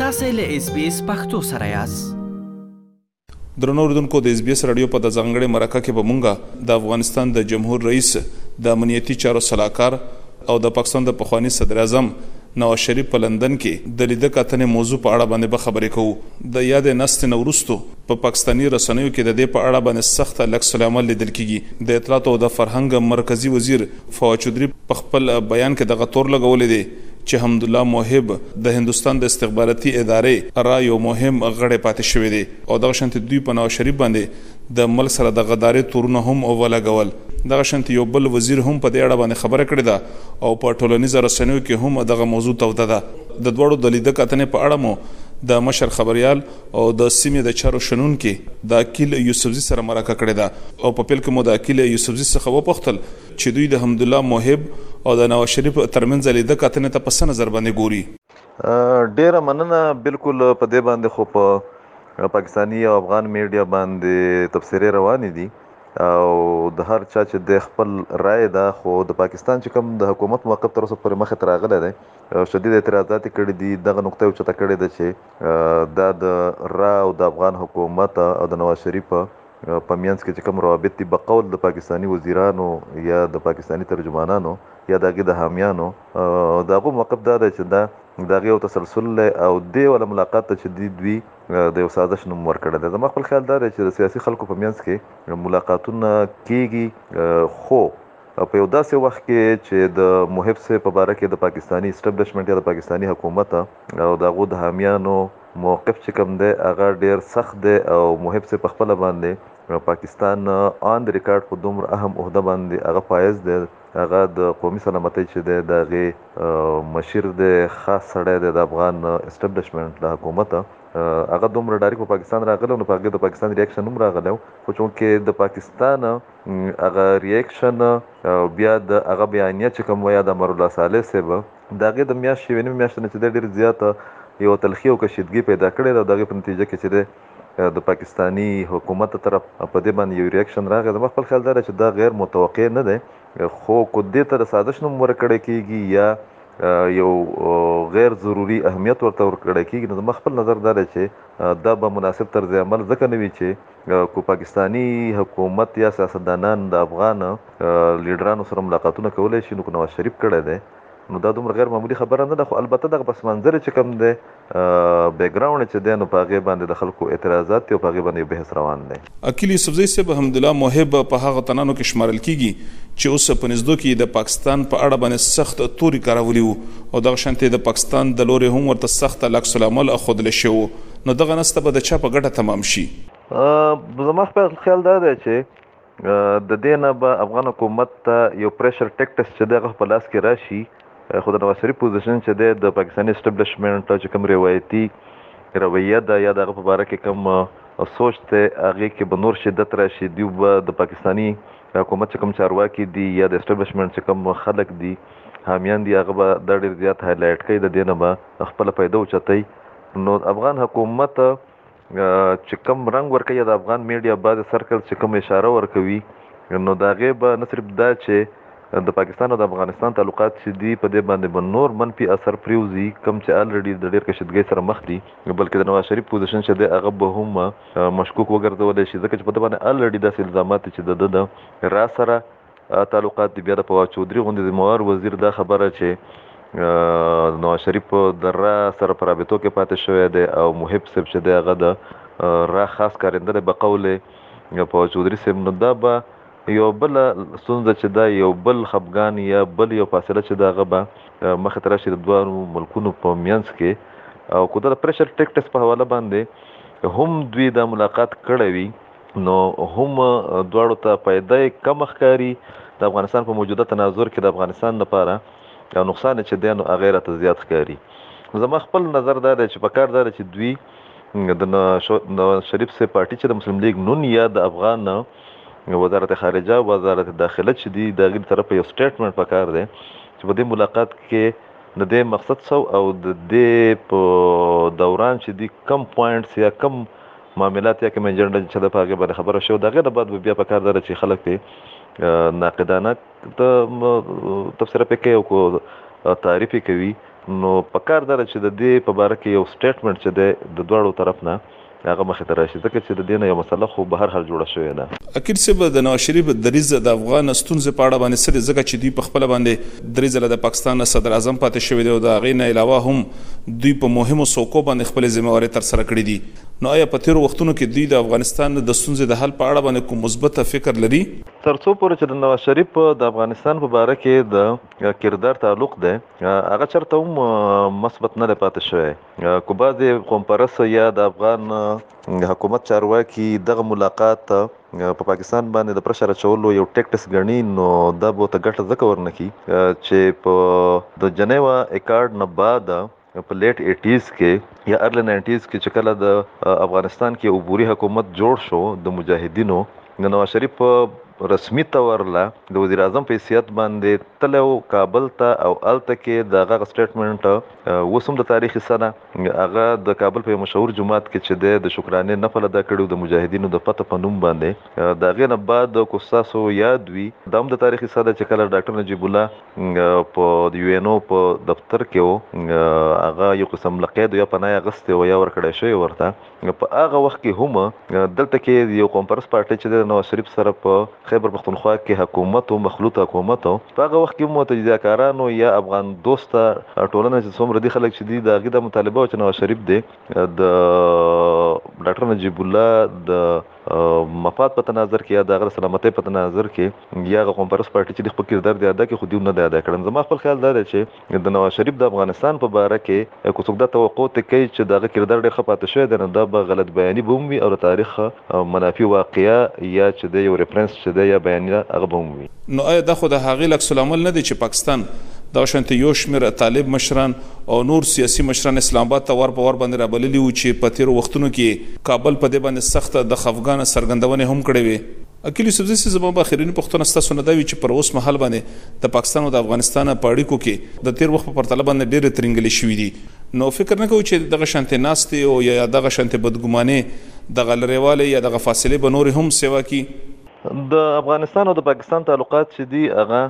تاسو له SBS پښتو سره یاست. درنو اوریدونکو د SBS رادیو په د ځانګړي مرکه کې به مونږه د افغانستان د جمهور رئیس د امنیتي چارو صلاحکار او د پاکستان د پخوانی صدر اعظم نواز شریف په لندن کې د لیده کتنې موضوع په اړه باندې به خبرې کوو. د یاد نست نورستو په پاکستانی رسنیو کې د دې په اړه باندې سخت لکس العمل لیدل کیږي. د اطلاعات او د فرهنګ مرکزی وزیر فواد چودھری په خپل بیان کې دغه تور لګولې دي چې حمدالله موهب د هندستان د استخباراتي ادارې را یو مهم غړی پاتې شوی دی او دغه شانتي دوی په نواز شریف باندې د ملک سره د غداري تورونه هم ولګول. دغه شانتي یو بل وزیر هم په دې اړه باندې خبره کړې ده او په ټولنیزو رسنیو کې هم دغه موضوع توده ده. د دوړو د لیده کتنې په اړه مو د مشر خبريال او د سیمې د چارو شنون کې د اکیل یوسفزي سره مرکه کړې ده او په پیل کې مو د اکیل یوسفزي څخه وپوښتل چې دوی د حمدالله موهب او د نواز شریف ترمنځ لیده کتنې ته په څه نظر باندې ګوري. ډیره مننه. بالکل په دې باندې خو په پاکستانی او افغان میډیا باندې تبصرې روانې دي او د هر چا چې د خپل رائے ده، خو د پاکستان چې کوم د حکومت موقف تر اوسه پورې مخه ته راغلی دی، شدید اعتراضات کړي دي. دغه نقطه اوچته کړې ده چې دا د را او د افغان حکومت او د نواز شریف په منځ کې چې کوم روابط دي، بقول د پاکستانی وزیرانو یا د پاکستانی ترجمانانو یا د هغې د حامیانو، د هغو موقف دا دی چې دا د هغې یو تسلسل دی او دې والا ملاقات ته چې دوی د یو سازش نوم ورکړی دی. زما خپل خیال دا دی چې د سیاسي خلکو په منځ کې ملاقاتونه کیږي، خو په یو داسې وخت کې چې د محب صاحب په باره کې د پاکستانی اسټبلشمنټ یا د پاکستانی حکومت او د هغو د حامیانو موقف چې کوم دی هغه ډیر سخت دی او محب صاحب په خپله باندې پاکستان آن د ریکارډ په دومره اهم عهده باندې هغه فایز دی. هغه د قومي سلامتۍ چې دی د هغې مشیر دی، خاص سړی دی د افغان اسټبلشمنټ د حکومت، هغه دومره ډایرکټ په پاکستان راغلی نو په هغې د پاکستان ریاکشن هم راغلی، خو چونکې د پاکستان هغه ریاکشن بیا د هغه بیانیه چې کوم وایي د امرالله صالح صاحب د هغې د میاشت یوې نیمې میاشتې نه چې دی ډېر زیاته یو تلخي او کشیدګي پیدا کړې ده. د هغې په نتیجه کې چې دی د پاکستانی حکومت طرف په دې باندې یو ریاکشن راغی. زما خپل خیال دا دی چې دا غیر متوقع نه دی، خو که دې ته د سازش نوم ورکړی کېږي یا یو غیر ضروري اهمیت ورته ورکړی کېږي، نو زما خپل نظر دا دی چې دا به مناسب طرز عمل ځکه نه وي چې که پاکستانی حکومت یا سیاستدانان د افغان لیډرانو سره ملاقاتونه کولی شي، نو که نواز شریف کړی دی نو دا دومره غیر معمولي خبره نه ده. خو البته دغه پس منظر چې کوم دی بیکګراوند چې دی نو په هغې باندې د خلکو اعتراضات دي او په هغې باندې یو بحث روان دی. اکیل یوسفزي صاحب حمدالله موهب په هغه تنانو کې شمارل کیږي چې اوس په نږدو کې د پاکستان په اړه باندې سخت توري کارولي وو او دغه شانتې د پاکستان د لوري هم ورته سخت لکس العمل اخودلی شوی، نو دغه نسته به د چا په ګټه تمام شي؟ زما خپل خیال دا دی چې د دې نه به افغان حکومت ته یو پریشر ټیکټس چې دی هغه په لاس کې راشي، خو د نواز شریف پوزیشن چې دی د پاکستاني اسټبلشمنټ چې کوم روایتي رویه ده یا د هغه په باره کې کوم سوچ دی هغې کې به نور شدت راشي. دوی به د پاکستاني حکومت چې کوم چارواکي دي یا د اسټبلشمنټ چې کوم خلک دي حامیان دي هغه به دا ډېر زیات هایلایټ کوي، د دې نه به خپله فایده اوچتوي. نو افغان حکومت چې کوم رنګ ورکوي یا د افغان میډیا بعضې سرکل چې کوم اشاره ورکوي، نو د هغې به نه صرف دا چې د پاکستان او د افغانستان تعلقات چې دي په دې باندې به نور منفي اثر پرېوځي، کوم چې الریډي د ډېر کشیدګۍ سره مخ دي، بلکې د نواز شریف پوزیشن چې دی هغه به هم مشکوک وګرځولی شي، ځکه چې په دې باندې الریډي داسې الزامات چې د د را سره تعلقات دي. بیا د فواد چودھری غوندې د موار وزیر دا خبره چې نواز شریف د را سره په رابطو کې پاتې شوی دی او محب صاحب چې دی هغه د را خاص کارنده دی بقول فواد چودھری صاحب، نو دا به یو بل ستونزه چې دا یو بل خفګان یا بل یو فاصله چې دا هغه به مخې ته راشي د دواړو ملکونو په منځ کې. او که دا د پریشر ټیکټس په حواله باندې هم دوی دا ملاقات کړی وي، نو هم دواړو ته فایده کم ښکاري. د افغانستان په موجوده تناظر کې د افغانستان لپاره او نقصان چې دی نو هغې راته زیات ښکاري. زما خپل نظر دا دی چې په کار دا دی چې دوی د نواز شریف صاحب پارټي چې د مسلم لیگ نون یا د افغان وزارت خارجه وزارت داخله چې دي د هغې طرف یو سټیټمنټ په کار دی چې په دې ملاقات کې د دې مقصد څه او د دې په دوران چې دي کم پوینټس یا کم معاملات یا کوم اجنډا چې د په هغې باندې خبره شوه، د هغې نه بعد بیا په کار دا چې خلک پرې ناقدانه تبصره پرې کوي او تعریف یې کوي نو په کار دره چې د دې په باره کې یو سټیټمنټ چې د دواړو طرف نه هغه مخې ته راشي، ځکه چې د دې نه یو مسله خو به هر حال جوړه شوې ده. اکید صاحب د نواز شریف دریځ د افغان ستونزې په اړه باندې څه ځکه چې دوی په خپل باندې درې ځله د پاکستان صدر اعظم پاتې شوی دی او د هغې نه علاوه هم دوی په مهمو څوکو باندې خپلې ذمهوارۍ ترسره کړې دي. نو آیا په تېرو وختونو کې دوی د افغانستان د ستونزې د حل په اړه باندې کوم مثبت فکر لري؟ تر څو پورې چې د نواز شریف د افغانستان په باره کې د کردار تعلق دی هغه چېرته هم مثبت نه دی پاتې شوی. که بعضې قوم پرست یا د افغان حکومت چارواکي دغه ملاقات په پاکستان باندې د پرشر اچولو یو ټیکټس ګڼي، نو دا به ورته ګټه ځکه ورنکړي چې په د جنیوا اکارډ نه بعد په لیټ 80s کې یا ارلی 90s کې چې کله د افغانستان کې عبوري حکومت جوړ شو د مجاهدینو، نواز شریف رسمي تور لا د وزیر اعظم په حیثیت باندې تلو کابل ته او الته کې دغه سټیټمنټ وسوم د تاریخي سنه هغه د کابل په مشهور جماعت کې چې د شکرانې نفل ادا کړو د مجاهدینو د پته په نوم باندې. دا غینه بعد کوستاسو یاد وی د تاریخي سنه چې کله ډاکټر نجیب الله په د یو ان او په دفتر کې هغه یو قسم لقید یا پناه غسته او یا ورکړی شوی ورته په هغه وخت کې هم دلته کې یو کانفرنس پارټي چې د نواز شریف سره په خیبر پختونخوا کې حکومت او مخلوط حکومت په هغه وخت کې متجدیدکارانو یا افغان دوسته ټولنه چې څومره دي خلک چې دي د هغې د مطالبه چې نواز شریف دی د ډاکټر نجیب الله د مفاد په تناظر کې یا د هغه سلامتۍ په تناظر کې یا هغه قوم پرست پارټي چې د خپل کردار دی ادا کې خو دوی نه دی ادا کړی. زما خپل خیال دا دی چې د نواز شریف د افغانستان په باره کې که څوک دا توقع ته کوي چې دغه کردار ډېر ښه پاتې شوی دی، نو دا به غلط بیاني به هم وي او د تاریخ منافي واقعه یا چې د یو ریفرنس چې دی یا بیانیه هغه به هم وي. نو آیا دا خو د هغې عکس العمل نه دی چې پاکستان دا شانتي یو شمېر طالب مشران او نور سیاسي مشران اسلام آباد ته ور په ور باندې رابللي وو چې په تېرو وختونو کې کابل په دې باندې سخته د خفګانه څرګندونې هم کړې وې؟ اکیل یوسفزي صاحب زما به اخرینی پوښتنه ستاسو نه دا وي چې پر اوس مهال باندې د پاکستان او د افغانستان په اړیکو کې د تېر وخت په پرتله باندې ډېرې ترنګلې شوي دي. نو فکر نه کوئ چې دغه شانتې ناستې او یا دغه شانتې بدګمانۍ دغه لرېوالی یا دغه فاصلې به نورې هم سیوا کړي؟ د افغانستان او د پاکستان تعلقات چې دي هغه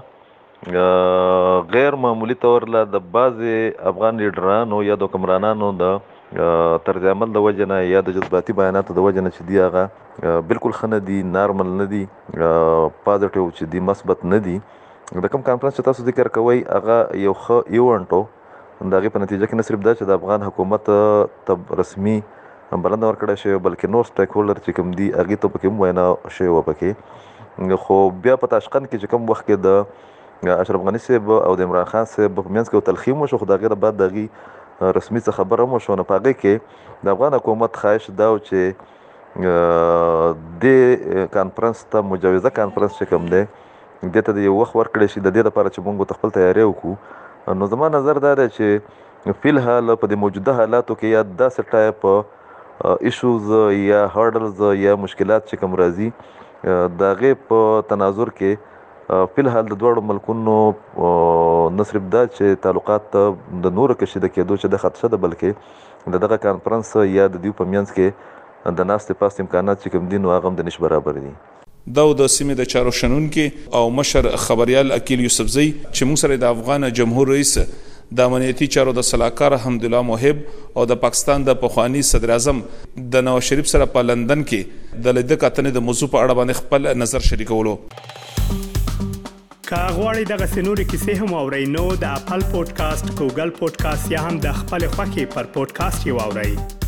غیر معمولی طور له د بعضې افغان لیډرانو یا د حکمرانانو د طرز عمل د وجه نه یا د جذباتي بیاناتو د وجه نه چې دي هغه بالکل ښه نه دي، نارمل نه دي، پازیټیو چې دي مثبت نه دي. د کوم کانفرنس چې تاسو ذکر کوئ هغه یو ښه ایونټ و، د هغې په نتیجه کې نه صرف دا چې د افغان حکومت ته رسمي بلنه ورکړی شوې بلکې نور سټیک هولډر چې کوم دي هغې ته پکې هم وینا شوې وه پکې. خو بیا په تاشقند کې چې کوم وخت کې د اشرف غني صاحب او د عمران خان صاحب په منځ کې یو تلخیم وشو، خو د هغې نه بعد د هغې رسمي څه خبره هم وشوه. نو په هغې کې د افغان حکومت خواهش دا و چې دې کانفرنس ته مجوزه کانفرنس چې کوم دی دې ته د یو وخت ورکړی شي د دې لپاره چې موږ ورته خپل تیاری وکړو. نو زما نظر دا دی چې فی الحال په د موجوده حالاتو کې یا داسې ټایپ ایشوز یا هارډلز یا مشکلات چې کوم راځي د هغې په تناظر کې فی الحال د دواړو ملکونو نه صرف دا چې تعلقات د نورو کشي د کېدو چې د خدشه ده، بلکې د دغه کانفرنس یا د دوی په منځ کې د ناستې پاستې امکانات چې کوم دي نو هغه هم د نش برابر دي. دا د سیمې د چارو شنونکي او مشر خبریال اکیل یوسفزي چې موږ سره د افغان جمهور رئیس د امنیتي چارو د سلاکار حمدالله محب او د پاکستان د پخوانی صدر اعظم د نواز شریف سره په لندن کې د لیده کتنې د موضوع په اړه باندې خپل نظر شریکولو. که غواړئ دغه سنوري کیسې هم اورئ نو د خپل پودکاسټ، ګوګل پودکاسټ یا هم د خپل خوښي پر پودکاسټ یو اورئ.